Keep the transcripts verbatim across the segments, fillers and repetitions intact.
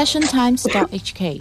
passion times dot h k。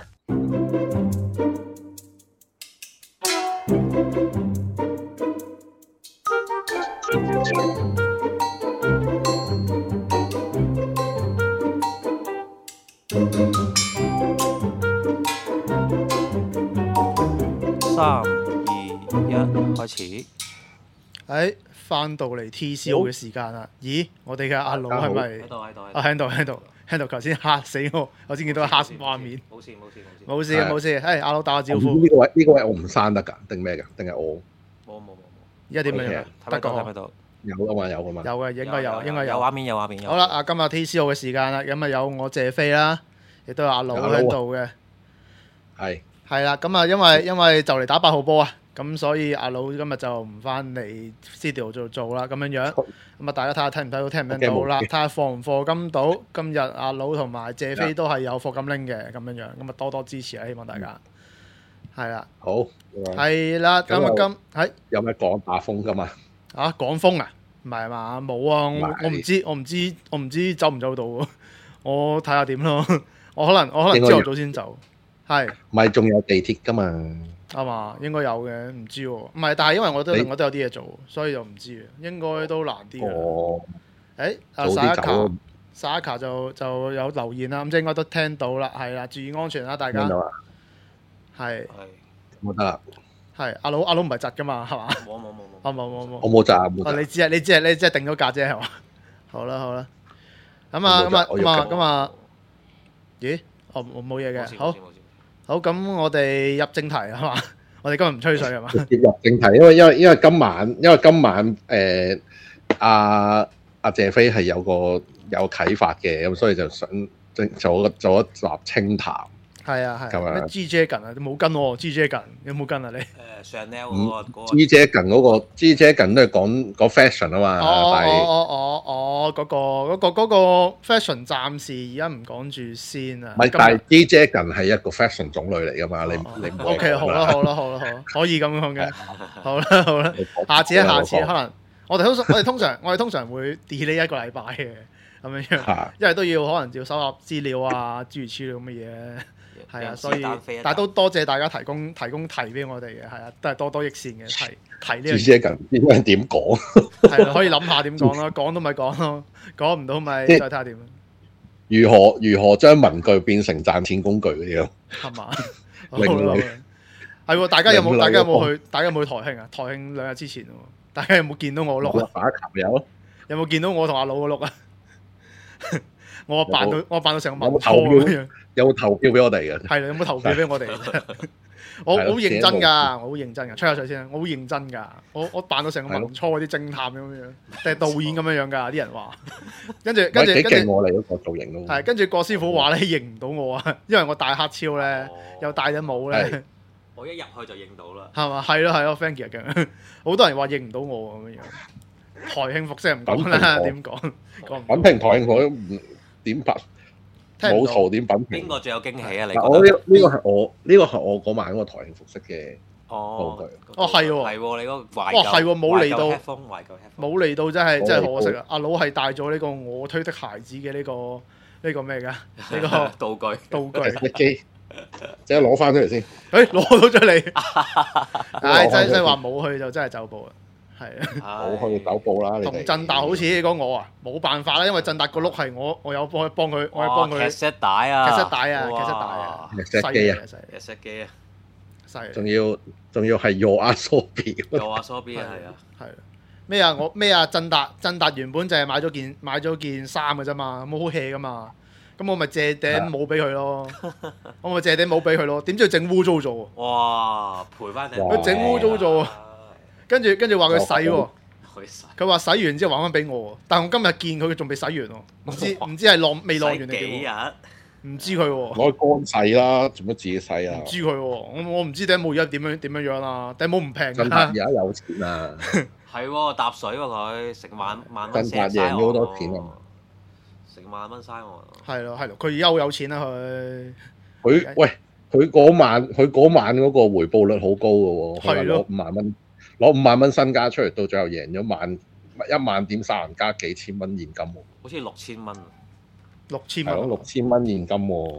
三二一，開始。 喺翻到嚟 T C O 嘅時間啦。咦，我哋嘅阿佬係咪？ 喺度喺度啊，喺度喺度喺度。頭先嚇死我，我先見到黑畫面。 冇事冇事冇事冇事。誒，阿佬打個招呼。 呢個位呢個位我唔刪得㗎，定咩㗎？定係我？ 冇冇冇冇。 而家點樣啊？ 睇到睇到。 有㗎嘛有㗎嘛。 有嘅，應該有應該有。 有畫面有畫面有。 好啦，啊，今日 T C O 嘅時間啦，咁啊有我謝飛啦，亦都有阿佬喺度嘅。 係。 係啦，咁啊，因為因為就嚟打八號波啊，咁所以阿佬今日就唔翻嚟 studio 做做啦，咁樣樣。咁啊，大家睇下睇唔睇到，聽唔聽到啦？睇下課唔課金到。今日阿佬同埋謝飛都係有課金拎嘅，咁樣樣。咁啊，多多支持啊！希望大家係啦。 好。 係啦，咁啊，今係有咩講打風㗎嘛？ 啊，講風啊？唔係嘛？冇啊！我我唔知，我唔知，我唔知走唔走到喎。我睇下點咯。我可能我可能朝頭早先走。係， 唔係仲有地鐵㗎嘛？ 係嘛？應該有嘅，唔知喎。唔係，但係因為我都我都有啲嘢做，所以就唔知嘅。應該都難啲嘅。 哦。 誒，阿 Saka，Saka 就就有留言啦，咁即係應該都聽到啦，係啦，注意安全啦，大家。 聽到啊。 係。 係。 冇得啦。 係，阿佬阿佬唔係窒㗎嘛，係嘛？ 冇冇冇冇。 啊冇冇冇。 我冇窒冇窒。 你只係你只係你只係定咗價啫係嘛？好啦好啦。咁啊咁啊咁啊咁啊。咦？我我冇嘢嘅，好。好，咁我哋入正題係嘛？我哋今日唔吹水係嘛？ 入正題，因為因為因為今晚因為今晚誒阿阿謝飛係有個有啟發嘅，咁所以就想做做一集清談。 係啊係。 咁啊 G J 近啊，冇跟喎 G J 近有冇跟啊你？ 誒 Chanel 嗰個 G J 近嗰個 G J 近都係講講 fashion 啊嘛。 哦但係哦哦哦嗰個嗰個嗰個 fashion 暫時而家唔講住先啊。 唔係，但係 G J 近係一個 fashion 種類嚟㗎嘛，你你唔 O K 好啦好啦好啦好，可以咁樣嘅。好啦好啦，下次下次可能我哋通常我哋通常我哋通常會 delay 一個禮拜嘅咁樣樣，因為都要可能要搜集資料啊諸如此類咁嘅嘢。係啊，所以但係都多謝大家提供提供題俾我哋嘅，係啊，都係多多益善嘅提提呢樣嘢。 G J 近應該點講？ 係可以諗下點講咯，講都咪講咯，講唔到咪再睇下點。 如何如何將文具變成賺錢工具嗰啲咯？ 係嘛？好啦，係喎，大家有冇大家有冇去？大家有冇去台慶啊？台慶兩日之前喎，大家有冇見到我碌啊？ 打球有。 有冇見到我同阿佬個碌啊？我扮到我扮到成個文初咁樣。 有冇投票俾我哋嘅？ 係啦，有冇投票俾我哋？我好認真㗎，我好認真㗎，吹下水先。我好認真㗎，我我扮到成個文初嗰啲偵探咁樣，定係導演咁樣樣㗎？啲人話，跟住跟住跟住我嚟嗰個造型咯。 係跟住郭師傅話咧認唔到我啊，因為我戴黑超咧，又戴咗帽咧。 我一入去就認到啦。 係嘛？係咯係咯 ，thank you 嘅。好多人話認唔到我咁樣樣。台慶服飾唔講啦，點講？ 品評台慶我都唔點拍。冇圖點品評？ 邊個最有驚喜啊？你覺得？ 我呢呢個係我呢個係我嗰晚嗰個台慶服飾嘅道具。 哦，係喎， 係喎，你嗰個懷舊。 哇，係喎，冇嚟到， 懷舊冇嚟到，真係真係可惜啊！阿佬係帶咗呢個我推的孩子嘅呢個呢個咩㗎？呢個道具道具一機，即係攞翻出嚟先。 誒，攞到出嚟。唉，真真係話冇去就真係走步啊！係啊，冇去走步啦！ 同振達好似講我啊，冇辦法啦，因為振達個碌係我，我有幫幫佢，我係幫佢。 卡式帶啊！ 卡式帶啊！卡式帶啊！ 石機啊！ 石機啊！ 犀利！ 仲要仲要係 Your Asobi，Your Asobi 啊！係啊！ 係咩啊？我咩啊？振達振達原本就係買咗件買咗件衫嘅啫嘛，冇好 hea 噶嘛，咁我咪借頂帽俾佢咯，我咪借頂帽俾佢咯，點知佢整污糟咗喎！ 哇！賠翻頂！ 佢整污糟咗啊！跟住跟住話佢洗喎，佢話洗完之後還翻俾我，但係我今日見佢佢仲未洗完喎，唔知唔知係晾未晾完定幾日？唔知佢喎， 攞乾洗啦，做乜自己洗啊？ 唔知佢喎，我我唔知頂帽而家點樣點樣樣啦，頂帽唔平㗎。 振達而家有錢啊！ 係喎，搭水喎佢，成萬萬蚊。 振達贏咗好多錢啊！ 成萬蚊嘥我。 係咯係咯，佢而家好有錢啊佢。 佢喂佢嗰晚佢嗰晚嗰個回報率好高㗎喎，佢話攞五萬蚊。攞五萬蚊身家出嚟，到最後贏咗萬一萬點三人加幾千蚊現金喎， 好似六千蚊， 六千蚊， 六千蚊現金喎，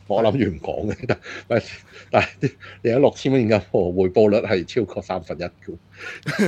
我諗住唔講嘅，但但但係你有六千蚊現金回報率係超過三分一嘅，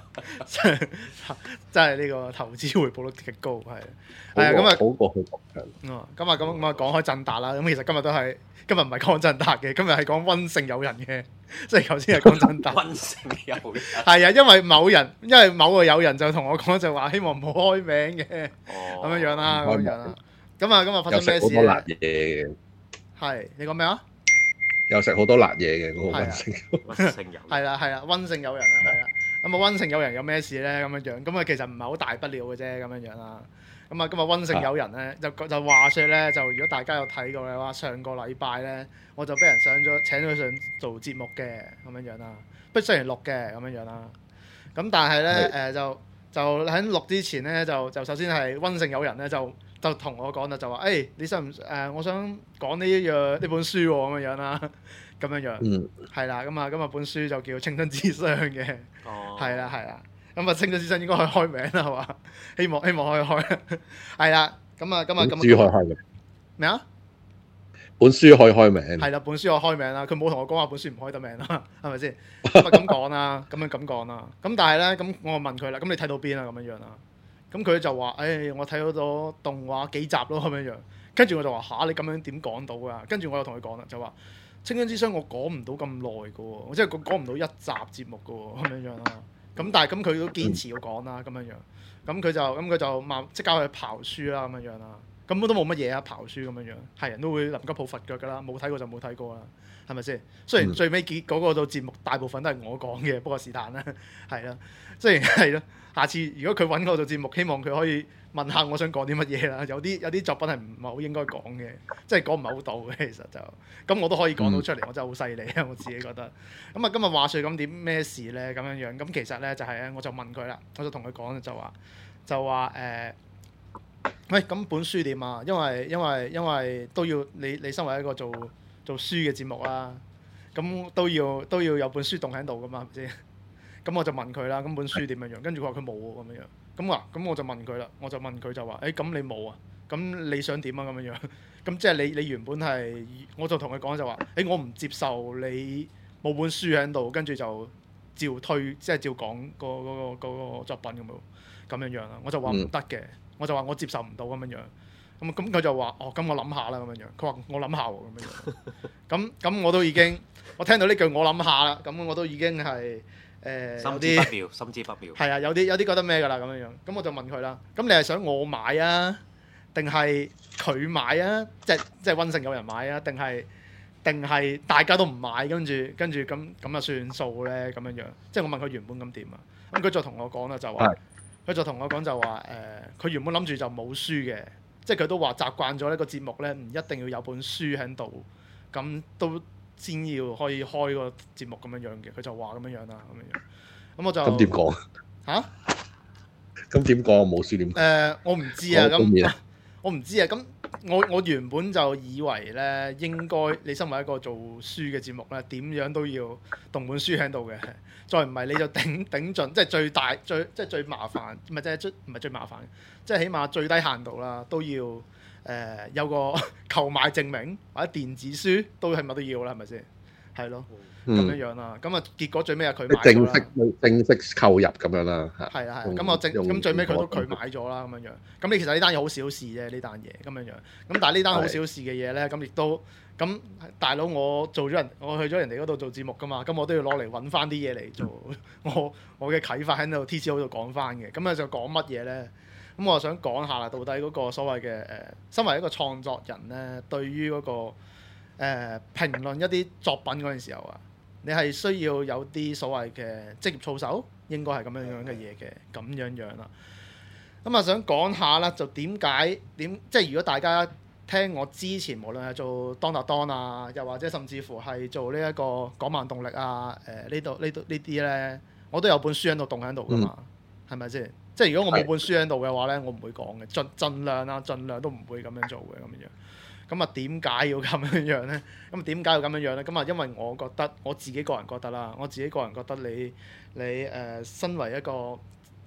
真係呢個投資回報率極高，係係啊咁啊， 好過去國強。 哦，咁啊咁咁啊講開振達啦，咁其實今日都係今日唔係講振達嘅，今日係講溫勝有人嘅，即係頭先係講振達。 溫勝有人係啊，因為某人因為某個友人就同我講就話希望唔好開名嘅，咁、哦、樣樣啦，咁樣樣啦。咁啊咁啊發生咩事咧？有食好多辣嘢嘅。係你講咩啊？ 有食好多辣嘢嘅嗰個溫勝。 溫勝有。 係啦係啦，溫勝有人啊，係啦。咁啊溫勝有人有咩事咧？咁樣樣，咁啊其實唔係好大不了嘅啫，咁樣樣啦。咁啊今日溫勝有人咧，就就話說咧，就如果大家有睇過嘅話，上個禮拜咧，我就俾人上咗請咗上做節目嘅，咁樣樣啦。不雖然錄嘅咁樣樣啦。咁但係咧誒就就喺錄之前咧，就就首先係溫勝有人咧就。就同我講啦，就話誒、欸，你想唔誒？我想講呢一樣呢本書喎，咁樣樣啦，咁樣樣，嗯，係啦，咁啊，咁啊本書就叫《青春之傷》嘅，哦，係啦，係啦，咁啊《青春之傷》應該可以開名啦，係嘛？希望希望可以開，係啦，咁啊，咁啊，咁書可以開名咩啊？ 本書可以開名， 係啦，本書我開名啦，佢冇同我講話本書唔開得名啦，係咪先？咁啊咁講啦，咁樣咁講啦，咁但係咧，咁我問佢啦，咁你睇到邊啊？咁樣樣啦。咁佢就話：誒、哎，我睇到咗動畫幾集咯，咁樣樣。跟住我就話：吓，你咁樣點講到啊？跟住我又同佢講啦，就話《青春之傷》我講唔到咁耐嘅喎，我即係講講唔到一集節目嘅喎，咁樣樣啦。咁但係咁佢都堅持要講啦，咁樣樣。咁佢就咁佢就慢即交去刨書啦，咁樣樣啦。根本都冇乜嘢啊，刨書咁樣樣，係人都會臨急抱佛腳㗎啦，冇睇過就冇睇過啦，係咪先？雖然最尾結嗰個做節目大部分都係我講嘅，不過是但啦，係啦，雖然係咯。下次如果佢揾我做節目，希望佢可以問下我想講啲乜嘢啦。有啲有啲作品係唔係好應該講嘅，即係講唔係好到嘅，其實就咁我都可以講到出嚟，我真係好犀利啊！我自己覺得。咁啊，今日話説咁點咩事咧？咁樣樣咁其實咧就係、是、咧，我就問佢啦，我就同佢講就話就話誒、呃，喂，咁本書點啊？因為因為因為都要你你身為一個做做書嘅節目啦，咁都要都要有本書棟喺度噶嘛，係咪先？咁我就問佢啦，咁本書點樣樣？跟住佢話佢冇喎，咁樣樣。咁啊，咁我就問佢啦，我就問佢就話：誒、欸，咁你冇啊？咁你想點啊？咁樣樣。咁即係你你原本係，我就同佢講就話：誒、欸，我唔接受你冇本書喺度，跟住就照推，即係照講個嗰個嗰個作品咁樣，咁樣樣啦。我就話唔得嘅，我就話我接受唔到咁樣樣。咁咁佢就話：哦，咁我諗下啦，咁樣樣。佢話我諗下喎，咁樣樣。咁咁我都已經，我聽到呢句我諗下啦，咁我都已經係。誒、呃、 心知不妙，心知不妙。係啊，有啲有啲覺得咩㗎啦咁樣樣，咁我就問佢啦。咁你係想我買啊，定係佢買啊？即係即係溫勝有人買啊？定係定係大家都唔買，跟住跟住咁咁就算數咧咁樣樣。即係我問佢原本咁點啊？咁佢就同我講啦，就話佢是就同我講就話誒，佢、呃、原本諗住就冇書嘅，即係佢都話習慣咗呢個節目咧，唔一定要有本書喺度，咁都。先要可以開個節目咁樣樣嘅，佢就話咁樣樣啦，咁樣樣。咁我就咁點講嚇？ 咁點講？冇書點？ 誒，我唔知啊。咁我唔知啊。咁我我原本就以為咧，應該你身為一個做書嘅節目咧，點樣都要動本書喺度嘅。再唔係你就頂頂盡，即係最大最即係最麻煩，唔係即係最唔係最麻煩，即係起碼最低限度啦，都要。誒、呃、有個購買證明或者電子書都係咪都要啦？係咪先？係咯，咁樣樣啦。咁啊，結果最尾係佢買咗啦。正式正式購入咁樣啦。 係啊係。咁我正咁最尾佢都佢買咗啦。咁樣樣。咁你其實呢單嘢好小事啫，呢單嘢咁樣樣。咁但係呢單好小事嘅嘢咧，咁亦都咁大佬，我做咗人，我去咗人哋嗰度做節目噶嘛，咁我都要攞嚟揾翻啲嘢嚟做。我我嘅啟發喺度 T C O 度講翻嘅。咁啊就講乜嘢咧？咁我想講下啦，到底嗰個所謂嘅誒、呃，身為一個創作人咧，對於嗰、那個誒、呃、評論一啲作品嗰陣時候啊，你係需要有啲所謂嘅職業操守，應該係咁樣樣嘅嘢嘅，咁樣樣啦。咁啊，想講下啦，就點解點即係如果大家聽我之前，無論係做當達當啊，又或者甚至乎係做呢一個港漫動力啊，誒呢度呢度呢啲咧，我都有本書喺度棟喺度噶嘛，係咪先？即係如果我冇本書喺度嘅話咧，我唔會講嘅，盡盡量啦，盡量都唔會咁樣做嘅咁樣。咁啊，點解要咁樣樣咧？咁點解要咁樣樣咧？咁啊，因為我覺得我自己個人覺得啦，我自己個人覺得你你誒、呃、身為一個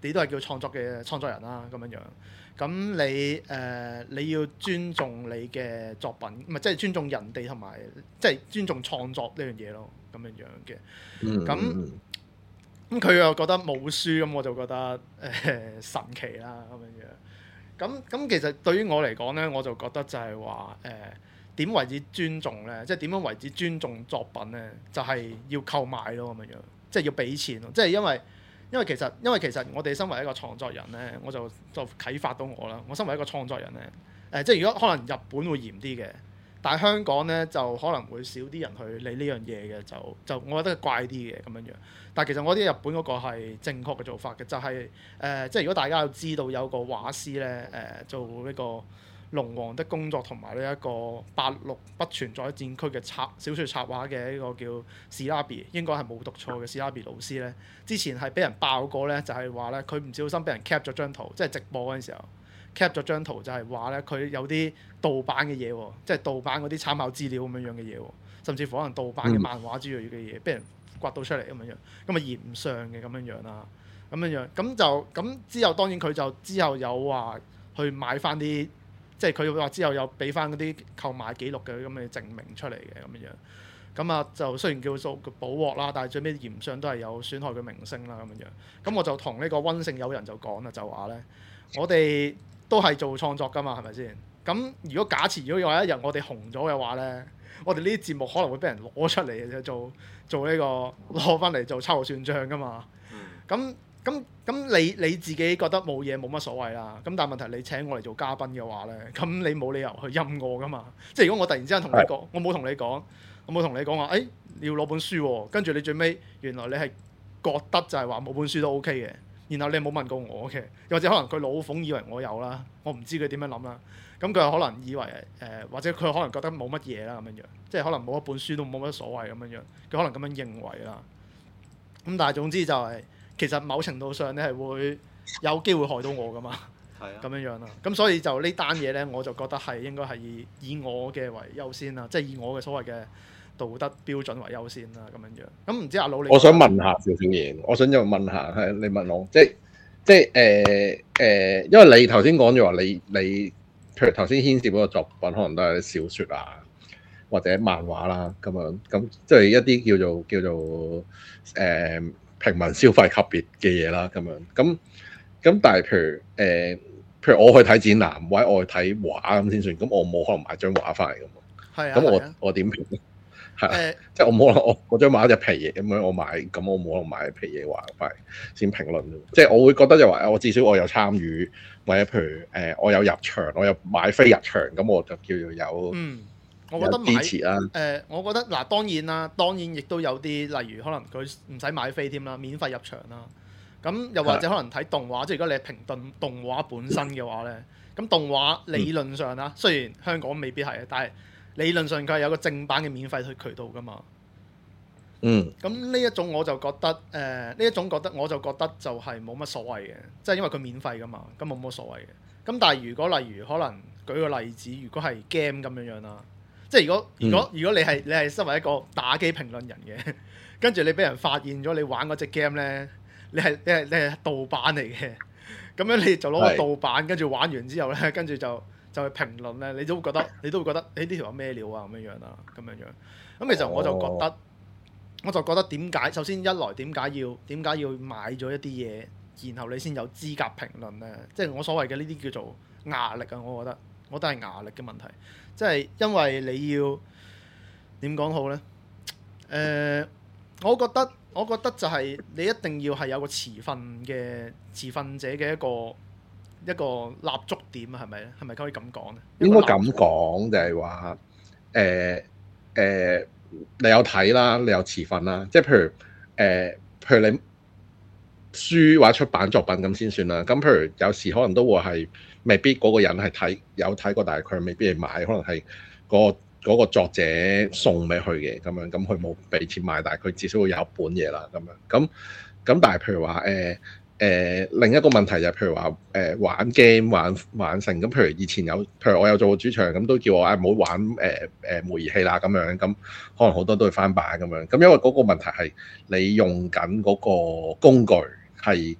你都係叫創作嘅創作人啦，咁樣樣。咁你誒、呃、你要尊重你嘅作品，唔係即係尊重人哋同埋即係尊重創作呢樣嘢咯，咁樣樣嘅。咁咁佢又覺得冇輸，咁我就覺得誒、呃、神奇啦，咁樣樣。咁咁其實對於我嚟講咧，我就覺得就係話誒點為之尊重咧，即係點樣為之尊重作品咧，就係、是、要購買咯，咁樣樣，即係要俾錢咯，即係因為。因為其實，因為其實我哋身為一個創作人咧，我就就啟發到我啦。我身為一個創作人咧，誒、呃，即係如果可能日本會嚴啲嘅，但係香港咧就可能會少啲人去理呢樣嘢嘅，就就我覺得怪啲嘅咁樣樣。但係其實我覺得日本嗰個係正確嘅做法嘅，就係、是、誒、呃，即係如果大家有知道有個畫師咧，誒、呃，做呢個龍王的工作同埋呢一個八六不存在戰區嘅插小説插畫嘅呢個叫史拉比，應該係冇讀錯嘅史拉比老師咧。之前係俾人爆過咧，就係話咧佢唔小心俾人 cap 咗張圖，即係直播嗰陣時候 cap 咗張圖，就係話咧佢有啲盜版嘅嘢喎，即係盜版嗰啲參考資料咁樣樣嘅嘢喎，甚至乎可能盜版嘅漫畫之類嘅嘢俾人刮到出嚟咁樣樣，咁啊嫌唔上嘅咁樣樣啦，咁樣樣咁就咁之後當然佢就之後有話去買翻啲。即係佢話之後有俾翻嗰啲購買記錄嘅咁嘅證明出嚟嘅咁樣樣，咁啊就雖然叫做補鑊啦，但係最尾嫌上都係有損害佢名聲啦咁樣樣。咁我就同呢個溫姓友人就講啦，就話咧，我哋都係做創作㗎嘛，係咪先？咁如果假設如果有一日我哋紅咗嘅話咧，我哋呢啲節目可能會俾人攞出嚟嘅，做做呢、呢個攞翻嚟做秋後算賬㗎嘛。咁咁咁你你自己覺得冇嘢冇乜所謂啦，咁但係問題你請我嚟做嘉賓嘅話咧，咁你冇理由去陰我噶嘛？即係如果我突然之間同你講，我冇同你講，我冇同你講話，誒你要攞本書喎，跟住你最尾原來你係覺得就係話冇本書都 OK 嘅，然後你冇問過我嘅，又或者可能佢老馮以為我有啦，我唔知佢點樣諗啦，咁佢可能以為誒、呃，或者佢可能覺得冇乜嘢啦咁樣樣，即係可能冇一本書都冇乜所謂咁樣樣，佢可能咁樣認為啦。咁但係總之就係、是。其實某程度上你係會有機會害到我噶嘛，係啊，咁樣樣啦。咁所以就呢單嘢咧，我就覺得係應該係以以我嘅為優先啦，即係以我嘅所謂嘅道德標準為優先啦，咁樣樣。咁唔知阿佬你？我想問下少少嘢，我想就問下係你問我，即係即係誒誒，因為你頭先講咗話你你，譬如頭先牽涉嗰個作品，可能都係小説啊或者漫畫啦咁樣，咁即係一啲叫做叫做誒。呃平民消費級別嘅嘢啦，咁樣咁咁，但係譬如誒、呃，譬如我去睇展覽，或者我去睇畫咁先算，咁我冇可能買張畫翻嚟㗎嘛。係啊，咁我、啊、我點評咧？係啊，欸、即係我冇可能我嗰張畫隻皮嘢咁樣，我買咁我冇可能買皮嘢畫翻嚟先評論。即係我會覺得就話，我至少我有參與，或者譬如誒、呃，我有入場，我有買飛入場，咁我就叫做有。嗯我覺得買誒、啊呃，我覺得嗱，當然啦，當然亦都有啲，例如可能佢唔使買飛添啦，免費入場啦。咁又或者可能睇動畫，即係如果你係評論動畫本身嘅話咧，咁動畫理論上啦，雖然香港未必係，但係理論上佢係有個正版嘅免費去渠道噶嘛。嗯。咁呢一種我就覺得誒，呢、呃、一種覺得我就覺得就係冇乜所謂嘅，即係因為佢免費噶嘛，咁冇乜所謂嘅。咁但係如果例如可能舉個例子，如果係 game 咁樣樣啦。即係如果如果如果你係你係身為一個打機評論人嘅，跟住你俾人發現咗你玩嗰隻 game 咧，你係你係你係盜版嚟嘅，咁樣你就攞個盜版，跟住玩完之後咧，跟住就就去評論咧，你都會覺得你都會覺得誒呢條有咩料啊咁樣樣啦，咁樣樣。咁其實我就覺得，哦、我就覺得點解？首先一來點解要點解要買咗一啲嘢，然後你先有資格評論咧？即係我所謂嘅呢啲叫做壓力啊，我覺得我覺得係壓力嘅問題。即係因為你要點講好呢？誒、呃，我覺得我覺得就係你一定要係有個持份嘅持份者嘅一個一個立足點啊，係咪咧？係咪可以咁講呢？應該咁講就係話誒誒，你有睇啦，你有持份啦。即係譬如誒、呃，譬如你書或者出版作品咁先算啦。咁譬如有時可能都會係。未必嗰個人係睇有睇過，但係佢未必係買，可能係嗰個嗰個作者送俾佢嘅咁樣，咁佢冇俾錢買，但係佢至少會有一本嘢啦咁樣。咁咁但係譬如話誒誒另一個問題就係譬如話誒、呃、玩 game 玩玩成咁，譬如以前有，譬如我有做過主場，咁都叫我誒唔好玩誒誒、呃、模擬器啦咁樣，咁可能好多都會翻版咁樣。咁因為嗰個問題係你用緊嗰個工具係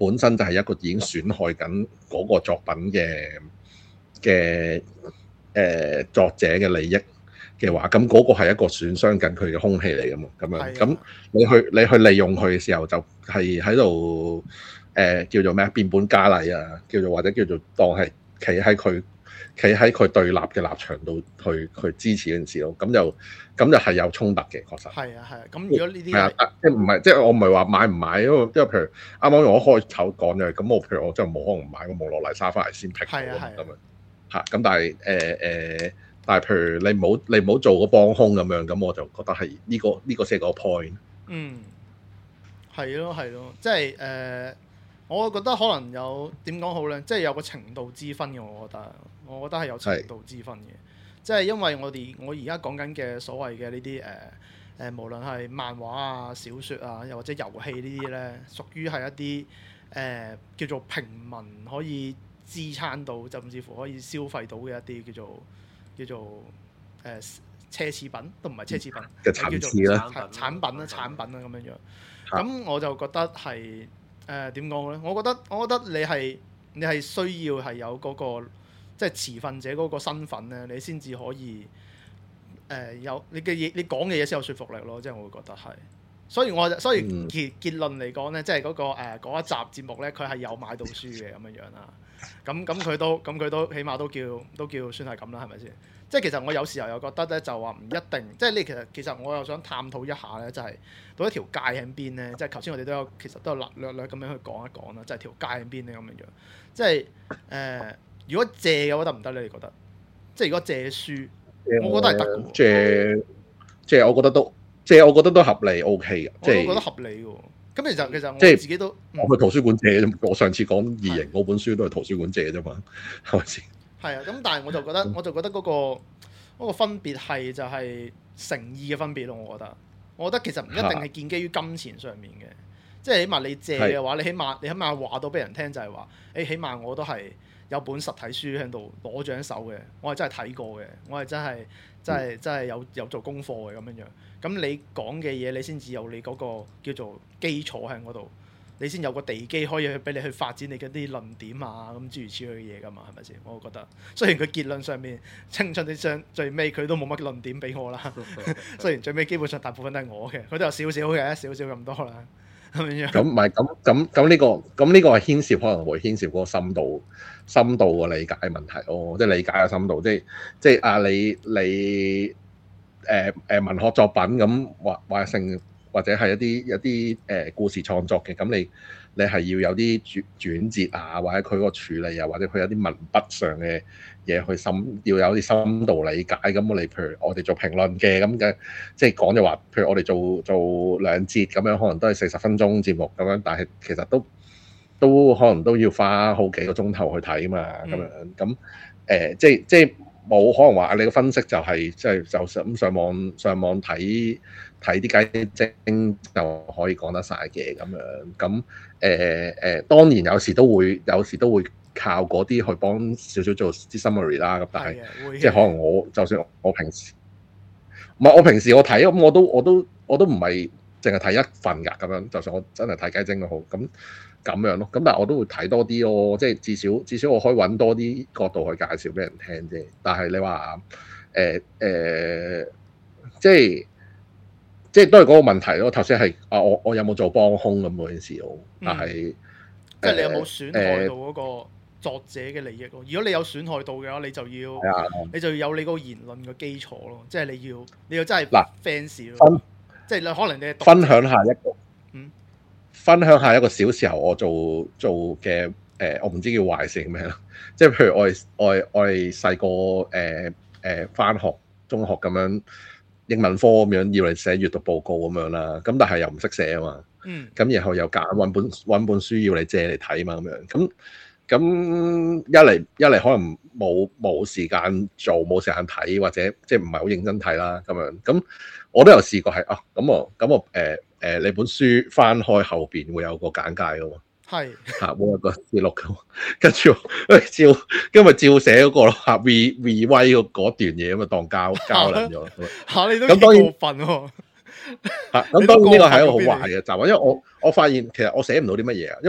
本身就係一個已經損害緊嗰個作品嘅嘅誒作者嘅利益嘅話，咁嗰個係一個損傷緊佢嘅空氣嚟㗎嘛，咁樣咁你去你去利用佢嘅時候，就係喺度誒叫做咩啊變本加厲啊，叫做或者叫做當係企喺佢企喺佢對立嘅立場度去去支持嗰件事咯，咁就咁就係有衝突嘅，確實係啊係啊。咁如果呢啲係啊，即係唔係即係我唔係話買唔買，因為因為譬如啱啱我開頭講嘅，咁我譬如我真係冇可能買個無落泥沙翻嚟先劈到咁樣嚇，咁但係誒誒，但係譬如你唔好你唔好做個幫兇咁樣，咁我就覺得係呢個呢個先係個 point。 嗯，係咯係咯，即係誒。呃我覺得可能有點講好咧，即係有個程度之分嘅。我覺得，我覺得係有程度之分嘅。即係因為我哋我而家講緊嘅所謂嘅呢啲誒誒，無論係漫畫啊、小説啊，又或者遊戲呢啲咧，屬於係一啲誒、呃、叫做平民可以支撐到，甚至乎可以消費到嘅一啲叫做叫做誒、呃、奢侈品，都唔係奢侈品嘅層次啦， 產品啦、產品啦咁樣樣。咁我就覺得係。誒點講咧？我覺得我覺得你係你係需要係有嗰、嗰個即係持份者嗰個身份咧，你先至可以誒、呃、有你嘅嘢，你講嘅嘢先有說服力咯。即係我會覺得係，所以我所以結結論嚟講咧，即係嗰、嗰個誒嗰、呃、一集節目咧，佢係有買到書嘅咁樣樣啦。咁咁佢都咁佢都起碼都叫都叫算係咁啦，係咪先？即係其實我有時候又覺得咧，就話唔一定，即係你其實其實我又想探討一下咧，就係、是、到一條界喺邊咧。即係頭先我哋都有其實都有略略略咁樣去講一講啦，即係條界喺邊咧咁樣樣。即係誒、呃，如果借嘅話得唔得咧？你覺得？即係如果借書，我覺得係得嘅。借借我覺得都借我覺得都合理 OK 嘅，即係我覺得合理嘅。咁其實其實我即係自己都我去圖書館借啫。我上次講異形嗰本書都係圖書館借啫嘛，係咪先？ 係啊，咁但係我就覺得，我就覺得嗰、嗰個嗰個分別係就係誠意嘅分別咯。我覺得，我覺得其實唔一定係建基於金錢上面嘅，即係起碼你借嘅話，你起碼你起碼話到俾人聽就係話，誒起碼我都係有本實體書喺度攞住喺手嘅，我係真係睇過嘅，我係真係真係真係有有做功課嘅咁樣樣。咁你講嘅嘢，你先至有你嗰個叫做基礎喺嗰度。你先有個地基可以去俾你去發展你嗰啲論點啊，咁諸如此類嘅嘢噶嘛，係咪先？我覺得雖然佢結論上面青春啲章最尾佢都冇乜論點俾我啦，雖然最尾基本上大部分都係我嘅，佢都有少少嘅，少少咁多啦，咁樣。咁唔係咁咁咁呢個咁呢個係牽涉可能會牽涉嗰個深度深度嘅理解問題咯，即係理解嘅深度，即係即係啊你你誒誒、呃、文學作品咁或或成。或者係一啲一啲誒、呃、故事創作嘅，咁你你係要有啲轉轉折啊，或者佢個處理啊，或者佢有啲文筆上嘅嘢去深，要有啲深度理解。咁我哋譬如我哋做評論嘅，咁嘅即係講就話，譬如我哋做做兩節咁樣，可能都係四十分鐘節目咁樣，但係其實都都可能都要花好幾個鐘頭去睇嘛，咁樣咁誒、呃，即係即係冇可能話你個分析就係即係就咁上網上網睇。睇啲雞精就可以講得晒嘅咁樣，咁誒誒當然有時都會有時都會靠嗰啲去幫少少做啲 summary 啦，咁但係即係可能我就算我平時唔係我平時我睇咁我都我都我都唔係淨係睇一份㗎咁樣，就算我真係睇雞精都好，咁咁樣咯，咁但係我都會睇多啲咯，即係至少至少我可以揾多啲角度去介紹俾人聽啫。但係你話誒誒即係。即係都係嗰個問題咯。頭先係啊，我我有冇做幫兇咁嗰件事咯？但係、嗯呃、即係你有冇損害到嗰個作者嘅利益咯？呃、如果你有損害到嘅話，你就要、嗯、你就要有你個言論嘅基礎咯。即係你要你要真係嗱 fans 咯。即係你可能你分享下一個嗯，分享下一個小時候我做做嘅誒、呃，我唔知叫壞事咩啦。即係譬如我哋我哋我哋細個誒誒返學中學咁樣。英文科咁樣要嚟寫閱讀報告咁樣啦，咁但係又唔識寫啊嘛，嗯，咁然後又揀揾本揾本書要嚟借嚟睇嘛，咁樣，咁咁一嚟一嚟可能冇冇時間做，冇時間睇，或者即係唔係好認真睇啦，咁樣，咁我都有試過係啊，咁我咁我誒誒你本書翻開後邊會有個簡介噶嘛。係嚇，冇一個記錄嘅，跟住照，因為照寫嗰個咯嚇，re re 威嗰段嘢咁啊，當交交撚咗嚇，你都幾過分喎嚇！咁當然呢個係一個好壞嘅習慣，因為我我發現其實我寫唔到啲乜嘢啊，因為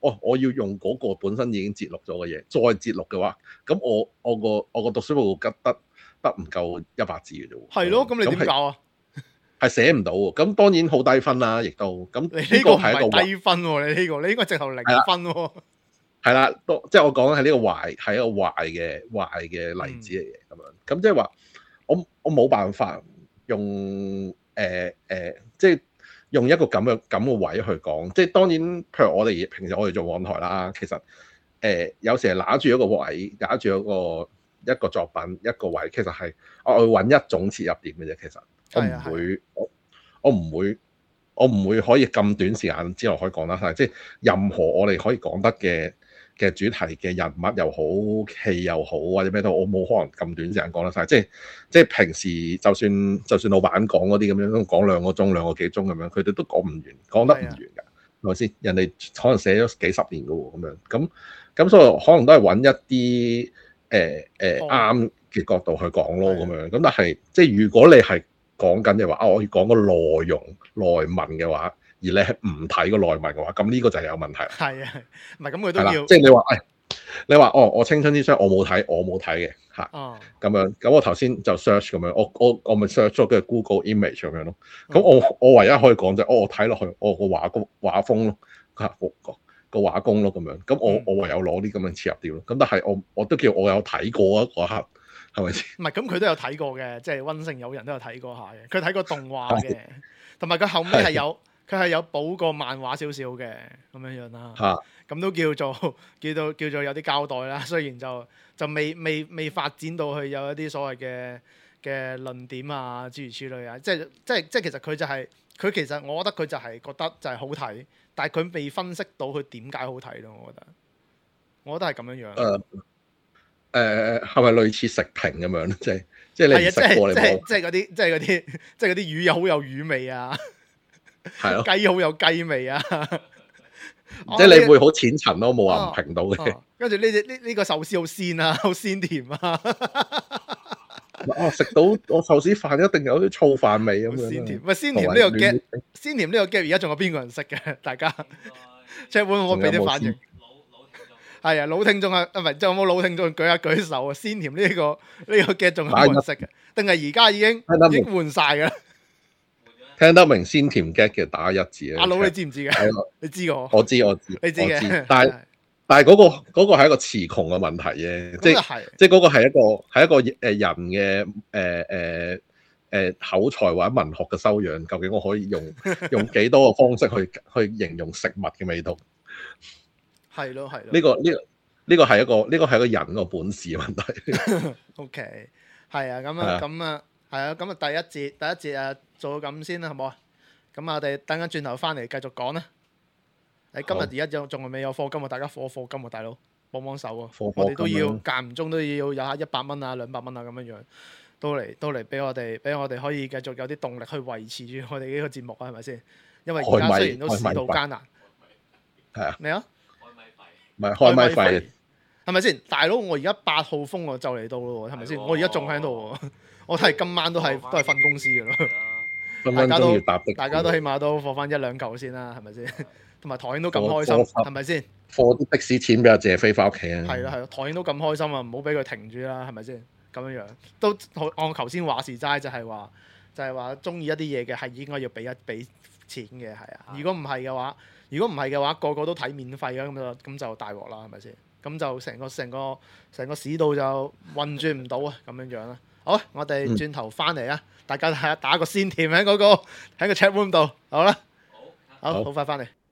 哦，我要用嗰個本身已經節錄咗嘅嘢，再節錄嘅話，咁我我個我個讀書報告吉得得唔夠一百字嘅啫喎。 係咯，咁你點搞啊？ 係寫唔到喎，咁當然好低分啦，亦都咁。 你呢個唔係低分喎，你呢個你應該直頭零分喎。係啦，都即係我講緊係呢個壞係一個壞嘅壞嘅例子嚟嘅咁樣。咁即係話我我冇辦法用誒誒、呃呃，即係用一個咁嘅咁嘅位去講。即係當然，譬如我哋平時我哋做網台啦，其實誒、呃、有時係揦住一個位，揦住一個一個作品一個位，其實係我去揾一種切入點嘅啫，其實。我唔會，我我唔會，我唔會可以咁短時間之內可以講得晒。即係任何我哋可以講得嘅嘅主題嘅人物又好，戲又好，或者咩都好，我冇可能咁短時間講得晒。即係即係平時就算就算老闆講嗰啲咁樣，講兩個鐘、兩個幾鐘咁樣，佢哋都講唔完，講得唔完㗎，係咪先？人哋可能寫咗幾十年㗎喎，咁樣咁咁，所以可能都係揾一啲誒誒啱嘅角度去講咯，咁樣咁。但係即係如果你係講緊嘅話啊，我要講個內容內文嘅話，而你係唔睇個內文嘅話，咁呢個就係有問題。係啊，唔係咁佢都要， 即係你話，誒、哎，你話哦，我青春之章我冇睇，我冇睇嘅嚇， 哦， 咁樣，咁我頭先就 search 咁樣，我我我咪 search 咗個 Google Image 咁樣咯。咁我我唯一可以講就係，哦，我睇落去，我個畫工畫風咯，嚇個個畫工咯咁樣。咁我我唯有攞啲咁樣切入啲咯。咁但係我我都叫我有睇過啊嗰刻。係咪先？唔係咁，佢都有睇過嘅，即係溫勝友人都有睇過下嘅。佢睇過動畫嘅，同埋佢後尾係有佢係有補過漫畫少少嘅咁樣樣啦。嚇，咁都叫做叫做叫做有啲交代啦。雖然就就未未未發展到去有一啲所謂嘅嘅論點啊，諸如此類啊。即係即係即係其實佢就係、是、佢其實我覺得佢就係覺得就係好睇，但係佢未分析到佢點解好睇咯。我覺得我覺得係咁樣樣。Uh, 誒係咪類似食評咁樣咧？即係即係你食過你冇？ 即係嗰啲即係嗰啲即係嗰啲魚又好有魚味啊， 係咯， 雞好有雞味啊， 即係你會好淺層咯，冇話唔評到嘅。 跟住呢隻呢呢個壽司好鮮啊，好鮮甜啊。 哦，食到我壽司飯一定有啲醋飯味咁樣。鮮甜， 唔係鮮甜呢個 get，鮮甜呢個 get 而家仲有邊個人識嘅？大家即係會唔會俾啲反應？係啊，老聽眾啊，唔係，仲有冇老聽眾舉一舉手啊？鮮甜呢、呢個呢、呢個 get 仲有冇人識嘅？定係而家已經已經換晒㗎啦？ 聽得明鮮甜 get 嘅打一字啊！ 阿佬你知唔知嘅？你知個？ 我知我知， 你知嘅。 但係但係嗰個嗰個係一個詞窮嘅問題啫，即係即係嗰個係一個係一個誒人嘅誒誒誒口才或者文學嘅修養，究竟我可以用用幾多個方式去去形容食物嘅味道？係咯，係咯。呢個呢個呢個係一個呢個係一個人個本事嘅問題。O K， 係啊，咁啊，咁啊，係啊，咁啊，第一節第一節啊，做到咁先啦，好唔好啊？咁我哋等緊轉頭翻嚟繼續講啦。你今日而家仲仲未有課金啊？大家課課金啊，大佬幫幫手啊！我哋都要間唔中都要有下一百蚊啊、兩百蚊啊咁樣樣，都嚟都嚟俾我哋俾我哋可以繼續有啲動力去維持住我哋呢個節目啊，係咪先？因為而家雖然都市道艱難，係啊，咩啊？唔係開咪費，係咪先？大佬，我而家八號風我就嚟到咯，係咪先？我而家仲喺度，我睇今晚都係都係瞓公司噶咯。大家都大家都起碼都放翻一兩嚿先啦，係咪先？同埋台慶都咁開心，係咪先？放啲的士錢俾阿謝飛翻屋企啊！係啦係啦，台慶都咁開心啊，唔好俾佢停住啦，係咪先？咁樣樣都按頭先話事齋，就係話就係話中意一啲嘢嘅係應該要俾一俾錢嘅，係啊。如果唔係嘅話，如果唔係嘅話，個個都睇免費嘅，咁就咁就大鑊啦，係咪先？咁就成個成個成個市道就運轉唔到啊，咁樣樣啦。好，我哋轉頭翻嚟啊，大家睇下打個鮮甜喺嗰個喺個 chat room 度，好啦，好好快翻嚟。